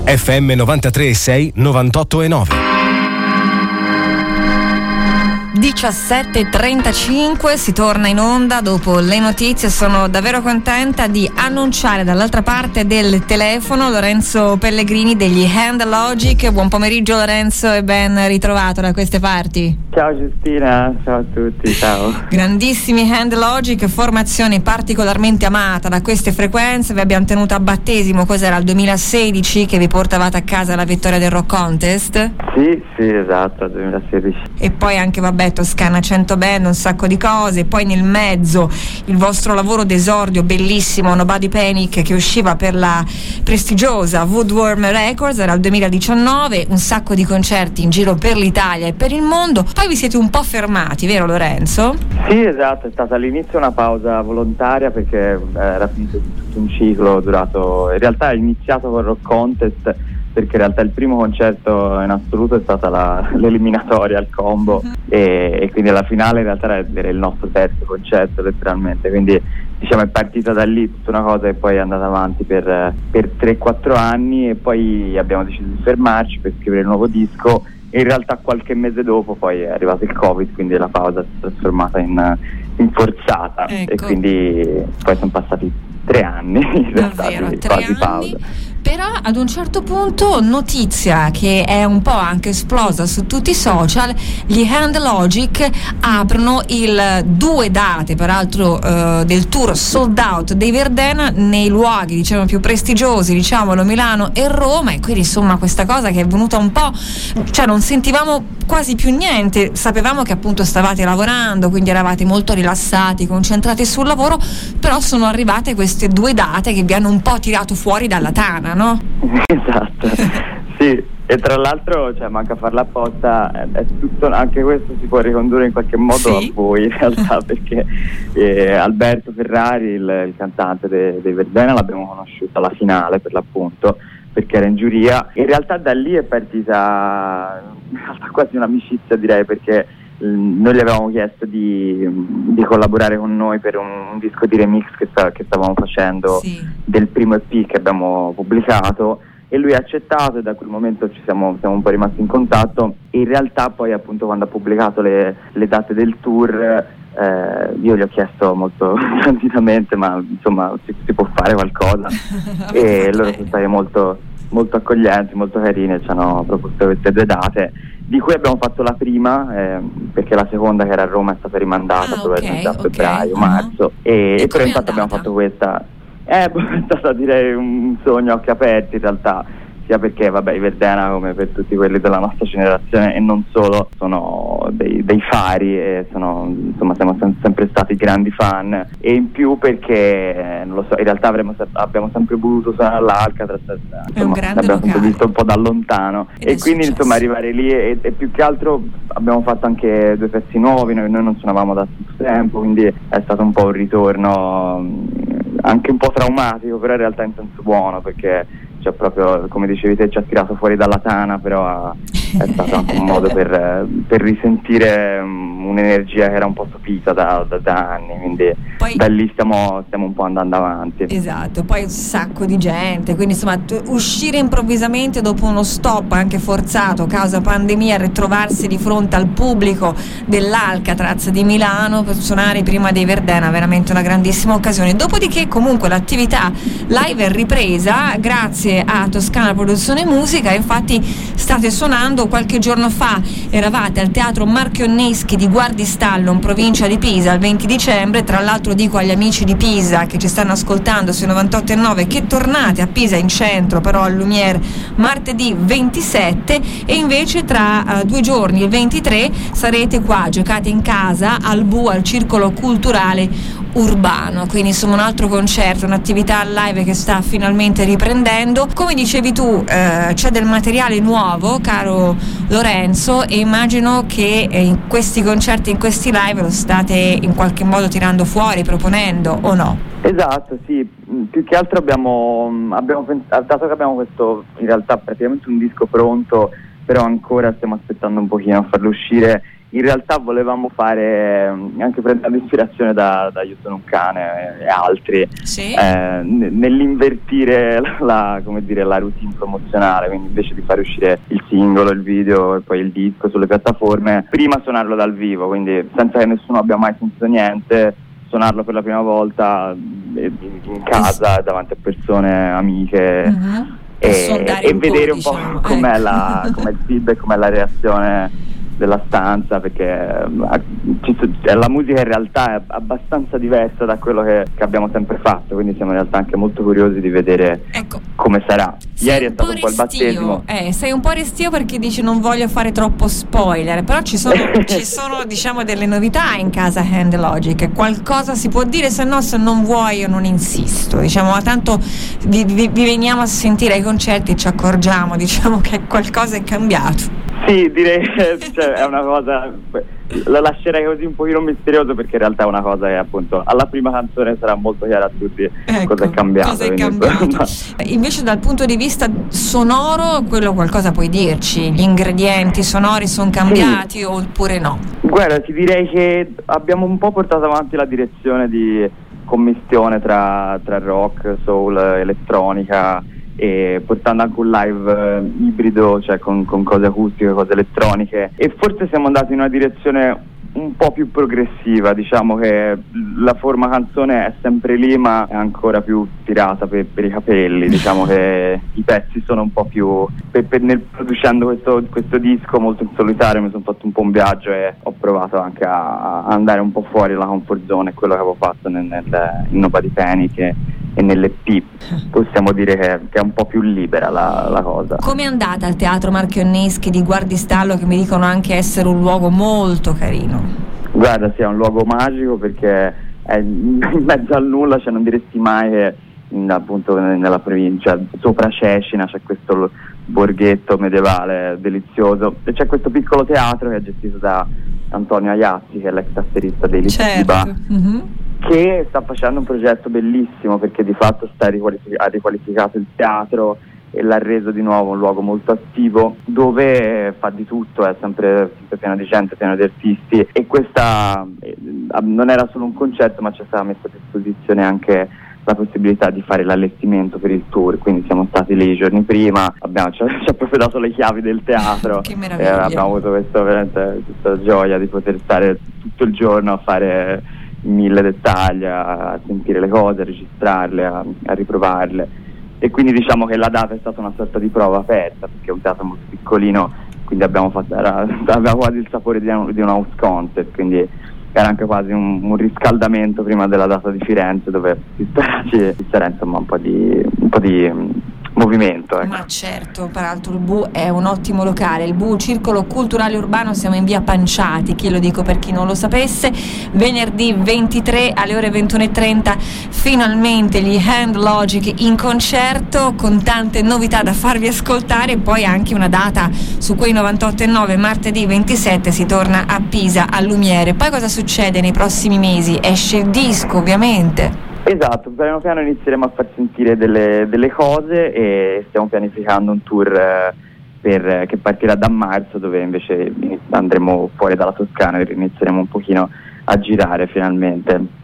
FM 93.6, 98.9. 17:35 si torna in onda dopo le notizie. Sono davvero contenta di annunciare dall'altra parte del telefono Lorenzo Pellegrini degli Hand Logic. Buon pomeriggio Lorenzo e ben ritrovato da queste parti. Ciao Giustina, ciao a tutti, ciao. Grandissimi Hand Logic, formazione particolarmente amata da queste frequenze. Vi abbiamo tenuto a battesimo, cos'era, il 2016 che vi portavate a casa la vittoria del Rock Contest? Sì, esatto, 2016. E poi anche, vabbè, Toscana 100 Band, un sacco di cose. Poi nel mezzo il vostro lavoro d'esordio bellissimo, Nobody Panic, che usciva per la prestigiosa Woodworm Records, era il 2019, un sacco di concerti in giro per l'Italia e per il mondo. Poi vi siete un po' fermati, vero Lorenzo? Sì, esatto, è stata all'inizio una pausa volontaria perché era finito tutto un ciclo durato, in realtà è iniziato con il Rock Contest, perché in realtà il primo concerto in assoluto è stata l'eliminatoria, il combo, e quindi la finale in realtà era il nostro terzo concerto letteralmente, quindi diciamo è partita da lì tutta una cosa e poi è andata avanti per 3-4 anni e poi abbiamo deciso di fermarci per scrivere il nuovo disco e in realtà qualche mese dopo poi è arrivato il Covid, quindi la pausa si è trasformata in forzata, ecco. E quindi poi sono passati 3 anni in realtà, davvero, quasi pausa. Però ad un certo punto, notizia che è un po' anche esplosa su tutti i social, gli Hand Logic aprono 2 date peraltro del tour sold out dei Verdena nei luoghi diciamo più prestigiosi, diciamolo, Milano e Roma, e quindi insomma questa cosa che è venuta un po', cioè non sentivamo quasi più niente, sapevamo che appunto stavate lavorando, quindi eravate molto rilassati, concentrati sul lavoro, però sono arrivate queste 2 date che vi hanno un po' tirato fuori dalla tana, no? Esatto, sì, e tra l'altro cioè, manca farla apposta, è tutto, anche questo si può ricondurre in qualche modo a voi in realtà, perché Alberto Ferrari, il cantante dei Verdena, l'abbiamo conosciuto alla finale per l'appunto, perché era in giuria. In realtà da lì è partita quasi un'amicizia, direi, perché noi gli avevamo chiesto di collaborare con noi per un disco di remix che stavamo facendo, sì, del primo EP che abbiamo pubblicato, e lui ha accettato e da quel momento siamo un po' rimasti in contatto. E in realtà poi appunto quando ha pubblicato le date del tour io gli ho chiesto molto candidamente ma insomma si può fare qualcosa e loro sono stati molto accoglienti, molto carini e ci hanno proposto queste 2 date, di cui abbiamo fatto la prima perché la seconda, che era a Roma, è stata rimandata probabilmente a febbraio, marzo, e però infatti abbiamo fatto questa. È stata, direi, un sogno a occhi aperti in realtà, sia perché vabbè i Verdena, come per tutti quelli della nostra generazione e non solo, sono dei fari e siamo sempre stati grandi fan, e in più perché non lo so, in realtà abbiamo sempre voluto suonare all'Alcatraz, l'abbiamo sempre visto un po' da lontano e quindi insomma arrivare lì e più che altro abbiamo fatto anche 2 pezzi nuovi, noi non suonavamo da tanto tempo, quindi è stato un po' un ritorno anche un po' traumatico, però in realtà in senso buono, perché cioè proprio come dicevi te ci ha tirato fuori dalla tana, però è stato anche un modo per risentire un'energia che era un po' sopita da anni, quindi poi, da lì stiamo un po' andando avanti. Esatto, poi un sacco di gente, quindi insomma uscire improvvisamente dopo uno stop anche forzato causa pandemia, ritrovarsi di fronte al pubblico dell'Alcatraz di Milano per suonare prima dei Verdena, veramente una grandissima occasione. Dopodiché comunque l'attività live è ripresa grazie a Toscana Produzione Musica, infatti state suonando, qualche giorno fa eravate al Teatro Marchionneschi di Guardistallo in provincia di Pisa il 20 dicembre, tra l'altro dico agli amici di Pisa che ci stanno ascoltando sui 98.9 che tornate a Pisa in centro però al Lumiere martedì 27 e invece tra 2 giorni il 23 sarete qua, giocate in casa al BU, al Circolo Culturale Urbano, quindi insomma un altro concerto, un'attività live che sta finalmente riprendendo. Come dicevi tu c'è del materiale nuovo, caro Lorenzo, e immagino che in questi concerti, in questi live lo state in qualche modo tirando fuori, proponendo, o no? Esatto, sì, più che altro abbiamo pensato, dato che abbiamo questo in realtà praticamente un disco pronto, però ancora stiamo aspettando un pochino a farlo uscire, in realtà volevamo fare, anche prendendo ispirazione da Io sono un cane e altri, sì. Nell'invertire la routine promozionale, quindi invece di fare uscire il singolo, il video e poi il disco sulle piattaforme, prima suonarlo dal vivo, quindi senza che nessuno abbia mai sentito niente, suonarlo per la prima volta in casa davanti a persone amiche, e vedere un po' com'è il feedback, com'è la reazione della stanza, perché la musica in realtà è abbastanza diversa da quello che abbiamo sempre fatto, quindi siamo in realtà anche molto curiosi di vedere come sarà. Ieri è stato un po' il battesimo. Sei un po' restio perché dici non voglio fare troppo spoiler, però ci sono diciamo delle novità in casa Hand Logic, qualcosa si può dire, se non vuoi io non insisto, diciamo, ma tanto vi veniamo a sentire ai concerti e ci accorgiamo, diciamo, che qualcosa è cambiato. Sì, direi che è una cosa, la lascerei così un pochino misterioso, perché in realtà è una cosa che appunto alla prima canzone sarà molto chiara a tutti cosa è cambiato. Invece dal punto di vista sonoro, quello qualcosa puoi dirci? Gli ingredienti sonori sono cambiati oppure no? Guarda, ti direi che abbiamo un po' portato avanti la direzione di commistione tra rock, soul, elettronica, e portando anche un live ibrido, cioè con cose acustiche, cose elettroniche, e forse siamo andati in una direzione un po' più progressiva. Diciamo che la forma canzone è sempre lì, ma è ancora più tirata per i capelli, diciamo che i pezzi sono un po' più nel producendo questo disco molto in solitario mi sono fatto un po' un viaggio e ho provato anche a andare un po' fuori dalla comfort zone, quello che avevo fatto in Nobody Panic e nell'EP. Possiamo dire che è un po' più libera la cosa. Come è andata al Teatro Marchionneschi di Guardistallo, che mi dicono anche essere un luogo molto carino? Guarda, sì, è un luogo magico, perché è in mezzo al nulla, cioè non diresti mai che appunto nella provincia, sopra Cecina c'è questo borghetto medievale delizioso, e c'è questo piccolo teatro che è gestito da Antonio Aiazzi, che è l'ex tastierista dei Litiba, che sta facendo un progetto bellissimo, perché di fatto ha riqualificato il teatro e l'ha reso di nuovo un luogo molto attivo, dove fa di tutto, è sempre pieno di gente, pieno di artisti, e questa non era solo un concerto, ma ci è stata messa a disposizione anche la possibilità di fare l'allestimento per il tour, quindi siamo stati lì i giorni prima, ci ha proprio dato le chiavi del teatro. Che meraviglia. Abbiamo avuto questa gioia di poter stare tutto il giorno a fare 1000 dettagli, a sentire le cose, a registrarle, a riprovarle, e quindi diciamo che la data è stata una sorta di prova aperta, perché è un teatro molto piccolino, quindi aveva quasi il sapore di un house concert, quindi era anche quasi un riscaldamento prima della data di Firenze, dove si spera insomma un po' di movimento, ecco. Ma certo, peraltro il Bu è un ottimo locale, il Bu Circolo Culturale Urbano, siamo in via Panciati, lo dico per chi non lo sapesse. Venerdì 23 alle ore 21:30 finalmente gli Hand Logic in concerto, con tante novità da farvi ascoltare, e poi anche una data su quei 98.9, martedì 27 si torna a Pisa al Lumiere. Poi cosa succede nei prossimi mesi? Esce il disco, ovviamente. Esatto, piano piano inizieremo a far sentire delle cose, e stiamo pianificando un tour che partirà da marzo, dove invece andremo fuori dalla Toscana e inizieremo un pochino a girare finalmente.